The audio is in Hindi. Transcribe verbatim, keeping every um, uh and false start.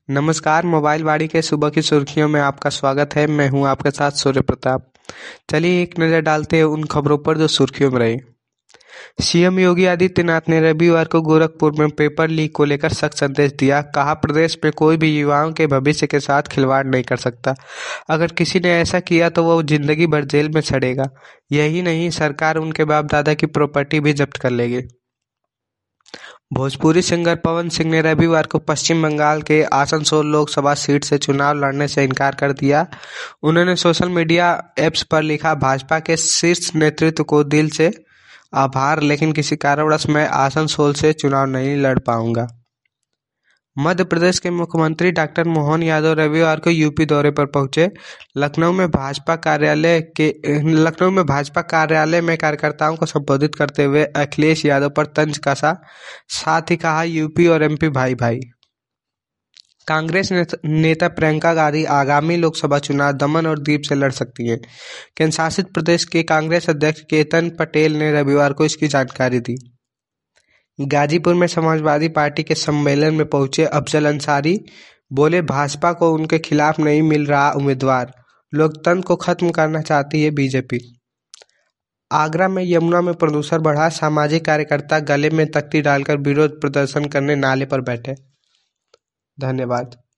नमस्कार, मोबाइल वाड़ी के सुबह की सुर्खियों में आपका स्वागत है। मैं हूं आपके साथ सूर्य प्रताप। चलिए एक नज़र डालते हैं उन खबरों पर जो सुर्खियों में रही। सीएम योगी आदित्यनाथ ने रविवार को गोरखपुर में पेपर लीक को लेकर सख्त संदेश दिया। कहा, प्रदेश में कोई भी युवाओं के भविष्य के साथ खिलवाड़ नहीं कर सकता। अगर किसी ने ऐसा किया तो वो जिंदगी भर जेल में सड़ेगा। यही नहीं, सरकार उनके बाप दादा की प्रॉपर्टी भी जब्त कर लेगी। भोजपुरी सिंगर पवन सिंह ने रविवार को पश्चिम बंगाल के आसनसोल लोकसभा सीट से चुनाव लड़ने से इनकार कर दिया। उन्होंने सोशल मीडिया ऐप्स पर लिखा, भाजपा के शीर्ष नेतृत्व को दिल से आभार, लेकिन किसी कारणवश मैं आसनसोल से चुनाव नहीं लड़ पाऊंगा। मध्य प्रदेश के मुख्यमंत्री डॉक्टर मोहन यादव रविवार को यूपी दौरे पर पहुंचे। लखनऊ में भाजपा कार्यालय के लखनऊ में भाजपा कार्यालय में कार्यकर्ताओं को संबोधित करते हुए अखिलेश यादव पर तंज कसा। साथ ही कहा, यूपी और एमपी भाई भाई। कांग्रेस नेता प्रियंका गांधी आगामी लोकसभा चुनाव दमन और दीव से लड़ सकती हैं। केंद्र शासित प्रदेश के कांग्रेस अध्यक्ष केतन पटेल ने रविवार को इसकी जानकारी दी। गाजीपुर में समाजवादी पार्टी के सम्मेलन में पहुंचे अफजल अंसारी बोले, भाजपा को उनके खिलाफ नहीं मिल रहा उम्मीदवार, लोकतंत्र को खत्म करना चाहती है बीजेपी। आगरा में यमुना में प्रदूषण बढ़ा, सामाजिक कार्यकर्ता गले में तख्ती डालकर विरोध प्रदर्शन करने नाले पर बैठे। धन्यवाद।